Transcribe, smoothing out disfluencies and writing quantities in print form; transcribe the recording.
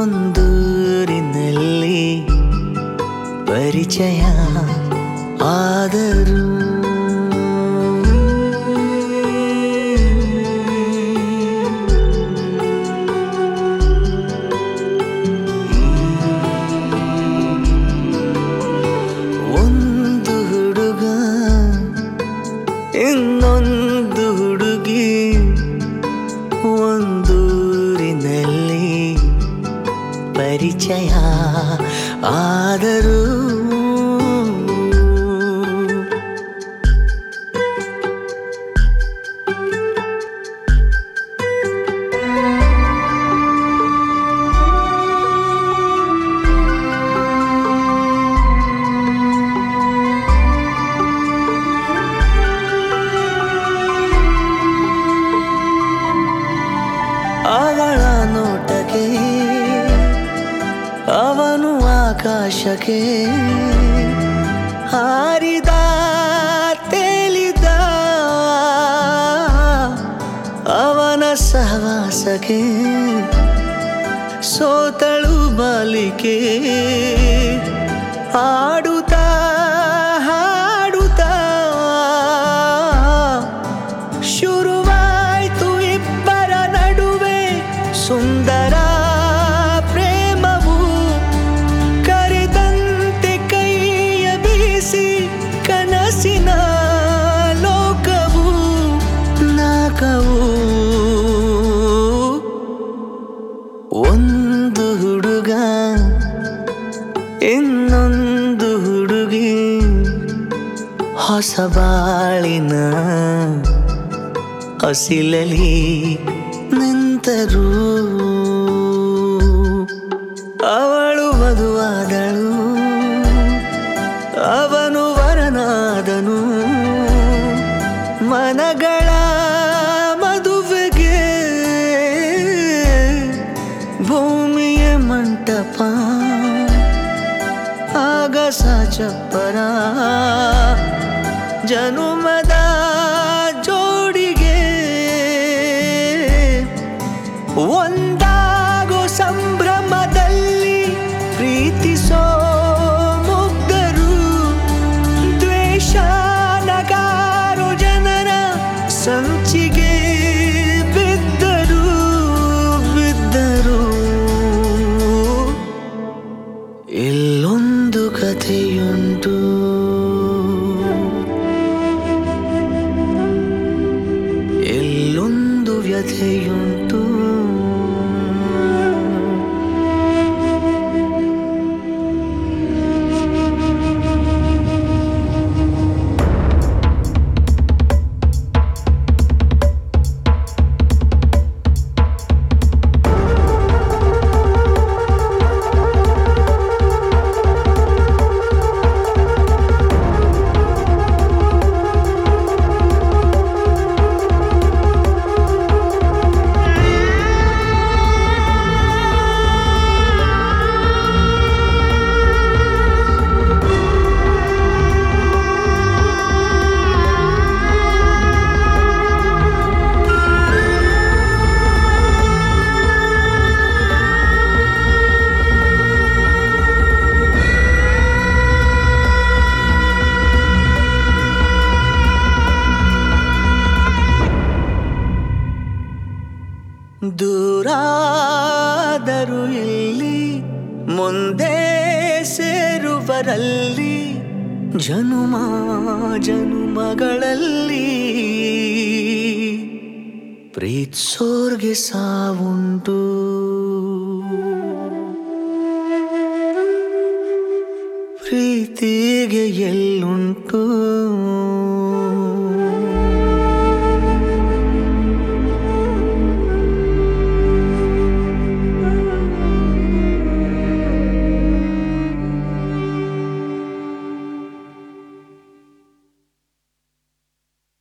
ಒಂದೂರಿನಲ್ಲಿ ಪರಿಚಯ ಆದರೂ ಒಂದು ಹುಡುಗ ಇನ್ನೊಂದು ಹುಡುಗಿ ಒಂದೂರಿನಲ್ಲಿ ಪರಿಚಯ ಆದರೂ ಅವಳ ನೋಟಕ್ಕೆ ಅವನು ಆಕಾಶಕ್ಕೆ ಹಾರಿದ ತೇಲಿದ ಅವನ ಸಹವಾಸಕ್ಕೆ ಸೋತಳು ಬಾಲಿಕೆ ಆಡುತ್ತಾ ಹಾಡುತ್ತಾ ಶುರುವಾಯ್ತು ಇಬ್ಬರ ನಡುವೆ ಸುಂದರ ಪ್ರೇಮವು ಕರೆದಂತೆ ಕೈಯ ಬೀಸಿ ಕನಸಿನ ಲೋಕವು ನಾಕವು ಒಂದು ಹುಡುಗ ಇನ್ನೊಂದು ಹುಡುಗಿ ಹೊಸ ಬಾಳಿನ ಹಸಿಲಲಿ ನಿಂತರು ಅವಳು ವಧುವಾದಳು ಅವನು ವರನಾದನು ಮನಗಳ ಮದುವೆಗೆ ಭೂಮಿಯ ಮಂಟಪ ಆಗಸ ಚಪ್ಪರ ಜನುಮದ ಜೋಡಿಗೆ ಒಂದಾಗೋ ಸಂಭ್ರಮದಲ್ಲಿ ಪ್ರೀತಿಸೋ ಮುಗ್ಧರು ದ್ವೇಷ ನಗಾರೋ ಜನರ ಸಂಚಿಗೆ ಬಿದ್ದರು ಇಲ್ಲೊಂದು ಕಥೆಯುಂಟು ಇಲ್ಲೊಂದು ವ್ಯಥೆಯುಂಟು ದೂರಾದರು ಇಲ್ಲಿ ಮುಂದೆ ಸೇರುವರಲ್ಲಿ ಜನುಮ ಜನುಮಗಳಲ್ಲಿ ಪ್ರೀತ್ಸೋರ್ಗೆ ಸಾವುಂಟು ಪ್ರೀತಿಗೆ ಎಲ್ಲುಂಟು